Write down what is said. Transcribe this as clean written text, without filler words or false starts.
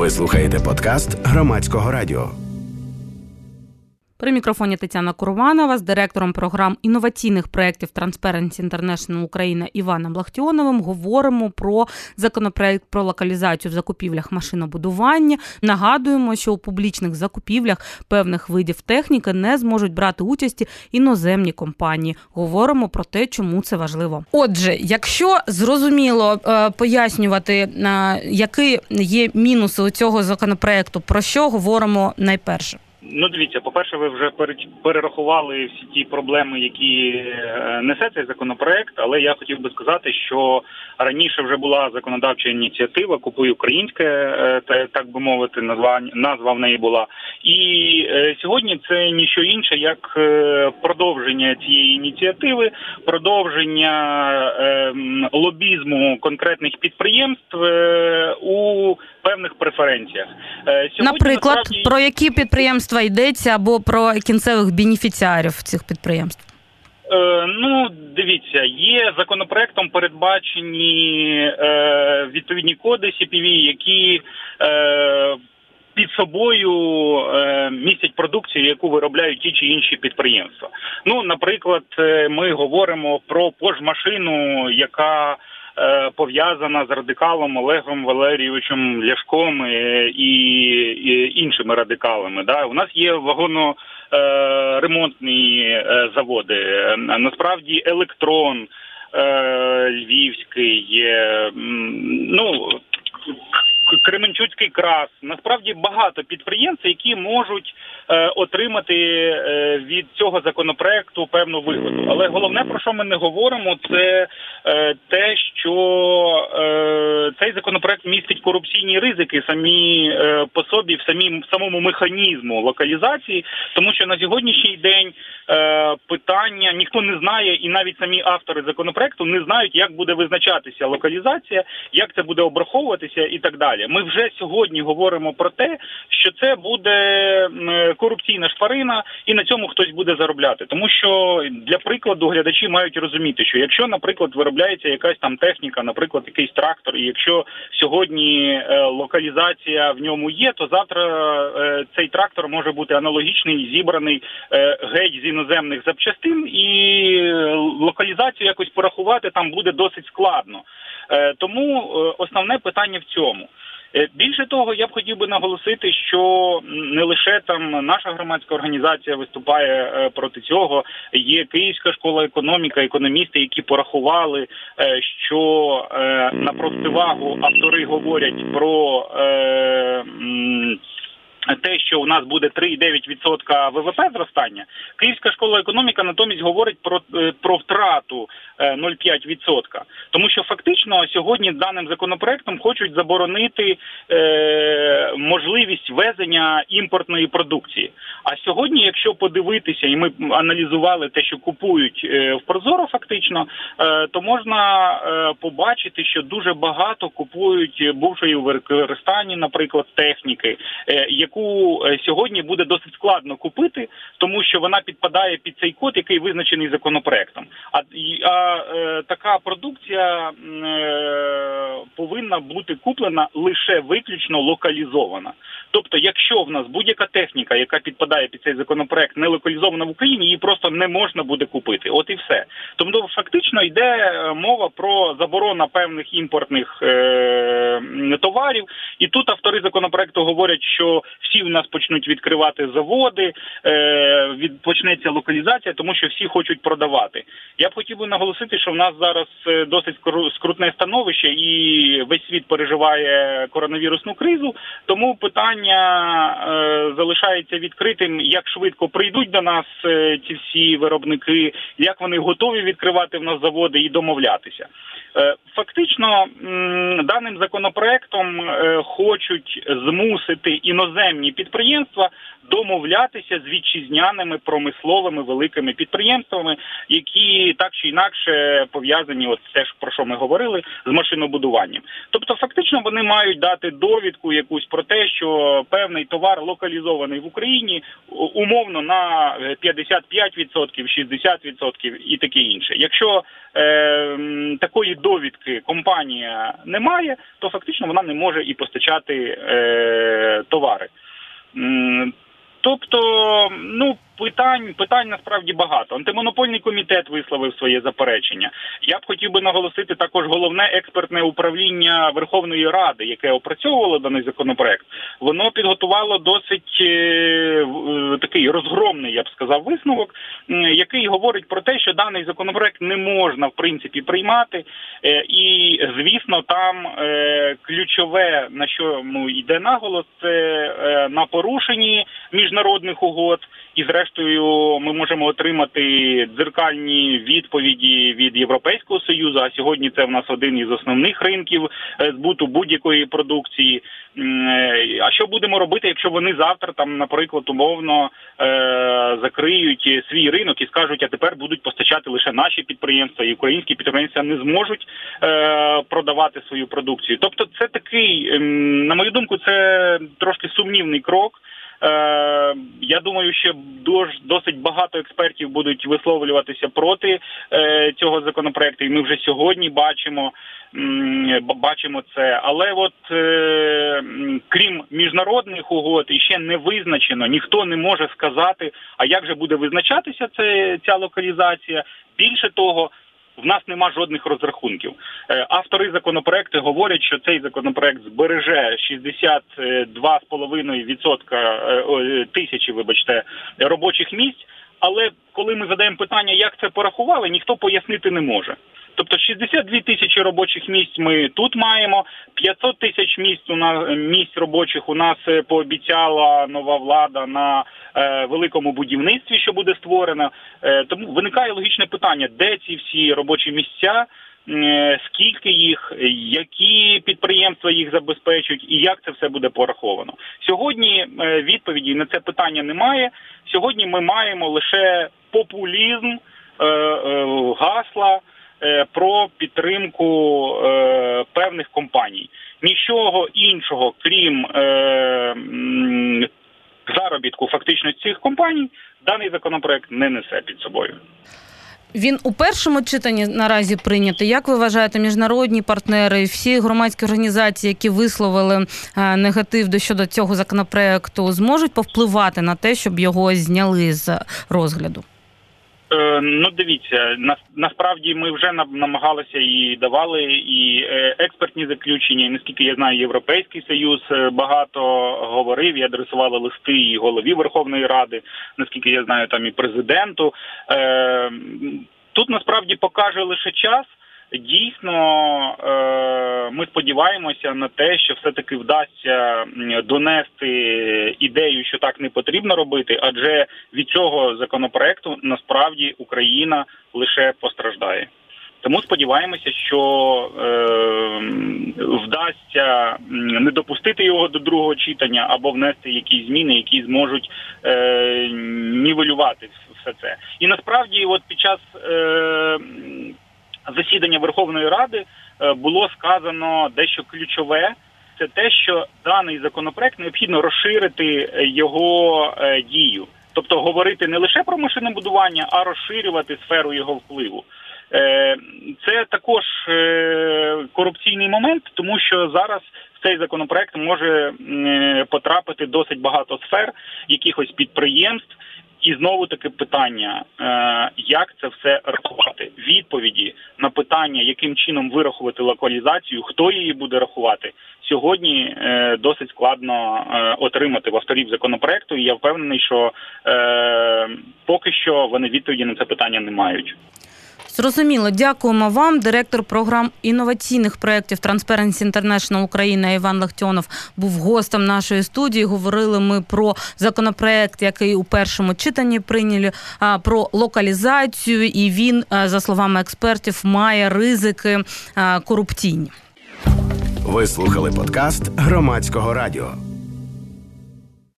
Ви слухаєте подкаст Громадського радіо. При мікрофоні Тетяна Курванова з директором програм інноваційних проєктів Transparency International Україна Іваном Лахтіоновим говоримо про законопроект про локалізацію в закупівлях машинобудування. Нагадуємо, що у публічних закупівлях певних видів техніки не зможуть брати участі іноземні компанії. Говоримо про те, чому це важливо. Отже, якщо зрозуміло пояснювати, які є мінуси у цього законопроекту, про що говоримо найперше? Дивіться, по-перше, ви вже перерахували всі ті проблеми, які несе цей законопроект, але я хотів би сказати, що раніше вже була законодавча ініціатива «Купуй українське», так би мовити, назва в неї була. І сьогодні це ніщо інше, як продовження цієї ініціативи, продовження лобізму конкретних підприємств у певних преференціях. Наприклад, про які підприємства йдеться або про кінцевих бенефіціарів цих підприємств? Дивіться, є законопроектом передбачені відповідні коди CPV, які під собою містять продукцію, яку виробляють ті чи інші підприємства. Наприклад, ми говоримо про пожмашину, яка пов'язана з радикалом Олегом Валерійовичем Ляшком і іншими радикалами. У нас є вагоноремонтні заводи, насправді Електрон Львівський, Кременчуцький Крас. Насправді багато підприємств, які можуть отримати від цього законопроекту певну вигоду. Але головне, про що ми не говоримо, це те, що цей законопроект містить корупційні ризики самі по собі, в самому механізму локалізації, тому що на сьогоднішній день питання ніхто не знає, і навіть самі автори законопроекту не знають, як буде визначатися локалізація, як це буде обраховуватися і так далі. Ми вже сьогодні говоримо про те, що це буде корупційна шпарина і на цьому хтось буде заробляти. Тому що, для прикладу, глядачі мають розуміти, що якщо, наприклад, виробляється якась там техніка, наприклад, якийсь трактор, і якщо сьогодні локалізація в ньому є, то завтра цей трактор може бути аналогічний, зібраний геть з іноземних запчастин, і локалізацію якось порахувати там буде досить складно. Тому основне питання в цьому. Більше того, я б хотів би наголосити, що не лише там наша громадська організація виступає проти цього, є Київська школа економіки, економісти, які порахували, що на противагу автори говорять про те, що у нас буде 3,9% ВВП зростання, Київська школа економіки натомість говорить про втрату 0,5%. Тому що фактично сьогодні даним законопроектом хочуть заборонити можливість ввезення імпортної продукції. А сьогодні, якщо подивитися, і ми аналізували те, що купують в Прозоро фактично, то можна побачити, що дуже багато купують бувшої у використанні, наприклад, техніки, яку сьогодні буде досить складно купити, тому що вона підпадає під цей код, який визначений законопроектом. А така продукція повинна бути куплена лише виключно локалізована. Тобто, якщо в нас будь-яка техніка, яка підпадає під цей законопроект, не локалізована в Україні, її просто не можна буде купити. От і все. Тому фактично йде мова про заборону певних імпортних товарів. І тут автори законопроекту говорять, що всі в нас почнуть відкривати заводи, почнеться локалізація, тому що всі хочуть продавати. Я б хотів би наголосити, що в нас зараз досить скрутне становище і весь світ переживає коронавірусну кризу, тому питання залишається відкритим, як швидко прийдуть до нас ці всі виробники, як вони готові відкривати в нас заводи і домовлятися. Фактично, даним законопроектом хочуть змусити іноземні підприємства домовлятися з вітчизняними промисловими великими підприємствами, які так чи інакше пов'язані, от теж про що ми говорили, з машинобудуванням. Тобто фактично вони мають дати довідку якусь про те, що певний товар локалізований в Україні умовно на 55%, 60% і таке інше. Якщо такої довідки компанія не має, то фактично вона не може і постачати товари. Тобто, питань насправді багато. Антимонопольний комітет висловив своє заперечення. Я б хотів би наголосити також головне експертне управління Верховної Ради, яке опрацьовувало даний законопроект. Воно підготувало досить такий розгромний, я б сказав, висновок, який говорить про те, що даний законопроект не можна, в принципі, приймати. І, звісно, там ключове, на що йде наголос, це на порушенні міжнародних угод. І, зрештою, ми можемо отримати дзеркальні відповіді від Європейського Союзу, а сьогодні це в нас один із основних ринків збуту будь-якої продукції. А що будемо робити, якщо вони завтра, там, наприклад, умовно закриють свій ринок і скажуть, а тепер будуть постачати лише наші підприємства, і українські підприємства не зможуть продавати свою продукцію. Тобто це такий, на мою думку, це трошки сумнівний крок. Я думаю, що досить багато експертів будуть висловлюватися проти цього законопроекту, і ми вже сьогодні бачимо це. Але от крім міжнародних угод іще не визначено, ніхто не може сказати, а як же буде визначатися ця локалізація. Більше того, в нас нема жодних розрахунків. Автори законопроекту говорять, що цей законопроект збереже 62,5% тисячі, робочих місць, але коли ми задаємо питання, як це порахували, ніхто пояснити не може. Тобто 62 тисячі робочих місць ми тут маємо, 500 тисяч місць робочих у нас пообіцяла нова влада на великому будівництві, що буде створено. Тому виникає логічне питання, де ці всі робочі місця, скільки їх, які підприємства їх забезпечують і як це все буде пораховано. Сьогодні відповіді на це питання немає. Сьогодні ми маємо лише популізм, гасла про підтримку певних компаній. Нічого іншого, крім заробітку фактично цих компаній, даний законопроект не несе під собою. Він у першому читанні наразі прийнятий. Як ви вважаєте, міжнародні партнери, всі громадські організації, які висловили негатив щодо цього законопроекту, зможуть повпливати на те, щоб його зняли з розгляду? Дивіться, насправді ми вже намагалися і давали і експертні заключення, і, наскільки я знаю, Європейський Союз багато говорив і адресували листи і голові Верховної Ради, наскільки я знаю, там і президенту. Тут насправді покаже лише час. Дійсно, ми сподіваємося на те, що все-таки вдасться донести ідею, що так не потрібно робити, адже від цього законопроекту насправді Україна лише постраждає. Тому сподіваємося, що вдасться не допустити його до другого читання або внести якісь зміни, які зможуть нівелювати все це. І насправді от під час засідання Верховної Ради було сказано дещо ключове. Це те, що даний законопроект необхідно розширити його дію. Тобто говорити не лише про машинобудування, а розширювати сферу його впливу. Це також корупційний момент, тому що зараз в цей законопроект може потрапити досить багато сфер, якихось підприємств. І знову таки питання, як це все рахувати? Відповіді на питання, яким чином вирахувати локалізацію, хто її буде рахувати, сьогодні досить складно отримати в авторів законопроекту. І я впевнений, що поки що вони відповіді на це питання не мають. Зрозуміло. Дякуємо вам. Директор програм інноваційних проєктів Transparency International Україна Іван Лахтіонов був гостем нашої студії. Говорили ми про законопроект, який у першому читанні прийняли, про локалізацію. І він, за словами експертів, має ризики корупційні. Ви слухали подкаст Громадського радіо.